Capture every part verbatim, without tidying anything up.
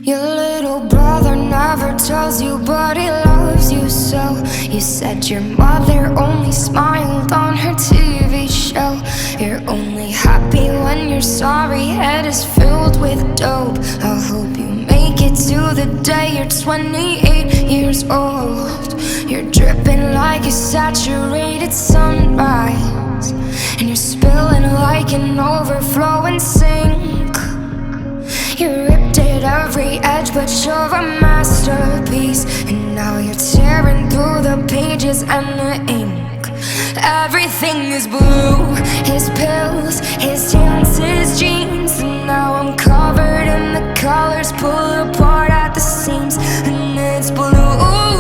Your little brother never tells you, but he loves you so. You said your mother only smiled on her T V show. You're only happy when your sorry head is filled with dope. I hope you make it to the day you're twenty-eight years old. You're dripping like a saturated sunrise, and you're spilling like an overflowing sink. You ripped at every edge, but you're a masterpiece. And now you're tearing through the pages and the ink. Everything is blue, his pills, his hands, his jeans. And now I'm covered in the colors, pull apart at the seams. And it's blue,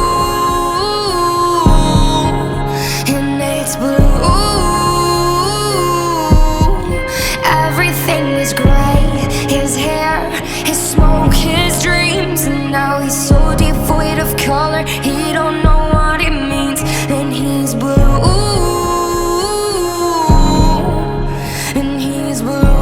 and it's blue. Everything is gray, his hair, his smoke, his dreams. And now he's so devoid of color, he don't know what it means. And he's blue, and he's blue.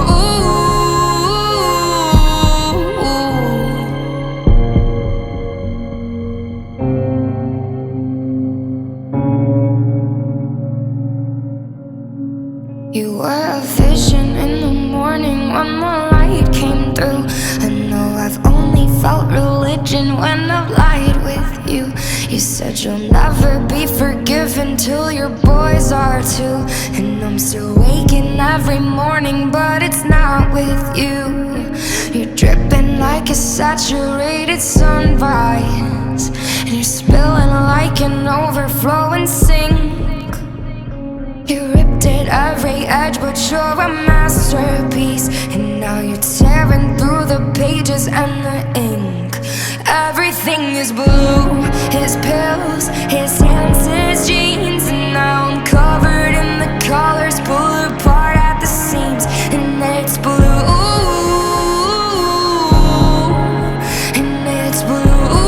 You were a vision in the morning when the light came through. I know I've only felt religion when I've lied with you. You said you'll never be forgiven till your boys are too. And I'm still waking every morning, but it's not with you. You're dripping like a saturated sunrise, and you're spilling like an overflowing sink. You ripped at every edge, but you're a masterpiece. And now you're tearing through the pages and the ink. Everything is blue, his pills, his hands, his jeans. And now I'm covered in the colors, pull apart at the seams. And it's blue, and it's blue.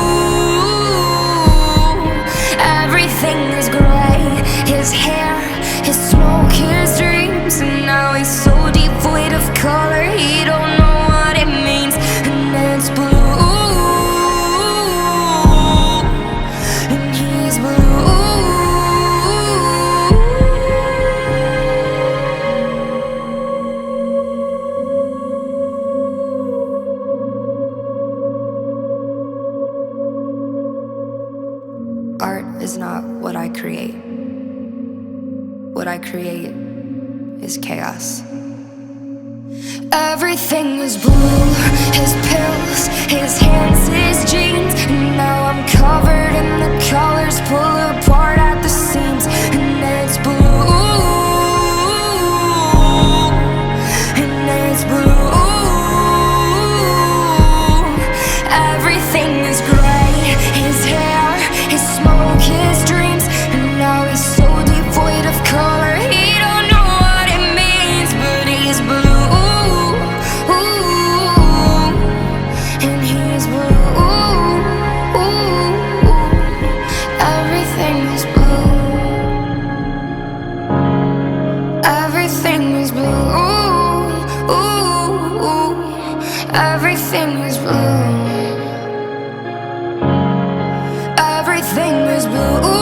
Everything is gray, his hair, his smoke, his dreams. And now he's so devoid of color, he don't know what it means. And it's blue, and he's blue. Art is not what I create. What I create is chaos. Everything is blue, his pills, his hands, his jeans. And now I'm covered in the colors, pull apart at the seams. And it's blue, and it's blue. Everything is gray, his hair, his smoke, his dreams. And now he's so devoid of color, he don't know what it means. But he's blue, and he's blue. Everything is blue, everything is blue. Everything is blue, everything is blue.